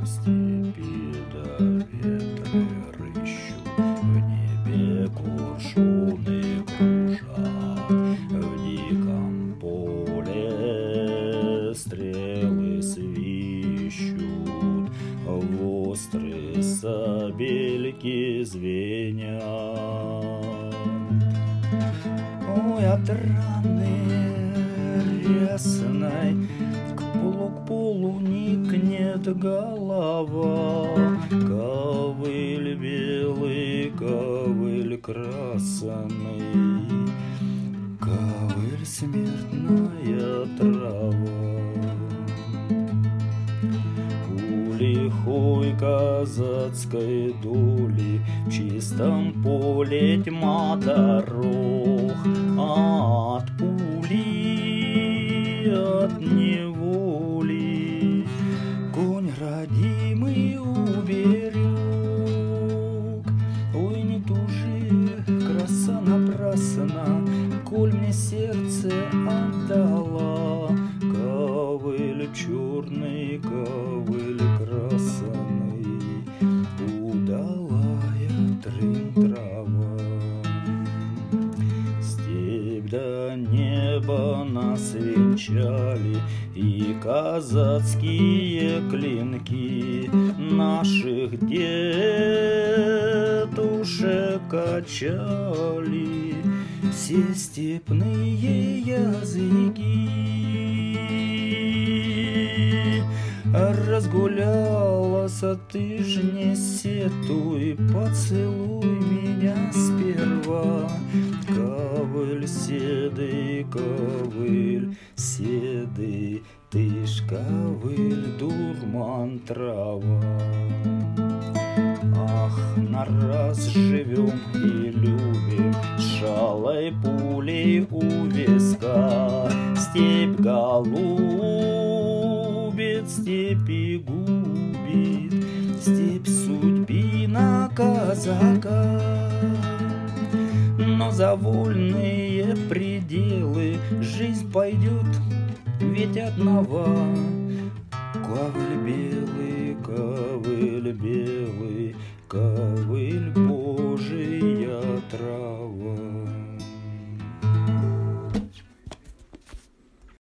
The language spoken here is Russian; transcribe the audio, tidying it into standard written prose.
степи да ветры рыщут, в небе куршуны кружат, в диком поле стрелы свищут, острые сабельки звенят. Ой, от раны рясной к полу никнет голова, ковыль белый, ковыль красный, ковыль смертная трава. У лихой казацкой доли в чистом поле тьма дорог, а от пули, от неволи конь родимый уберег. Ой, не тужи, краса напрасно, коль мне сердце отдала, ковыль черный, ковыль красный, удалая трын-трава. Степь до неба нас венчали и казацкие клинки наших дедушек качали все степные языки. Разгулялась, а ты ж не сетуй, поцелуй меня сперва. Ковыль седый, ты ж ковыль дурман трава. Ах, на раз живем и любим, шалой пулей у виска, степь голубит, степи губит, степь судьбина казака. Но за вольные пределы жизнь пойдет ведь одного. Ковыль белый, ковыль белый, ковыль Божия трава.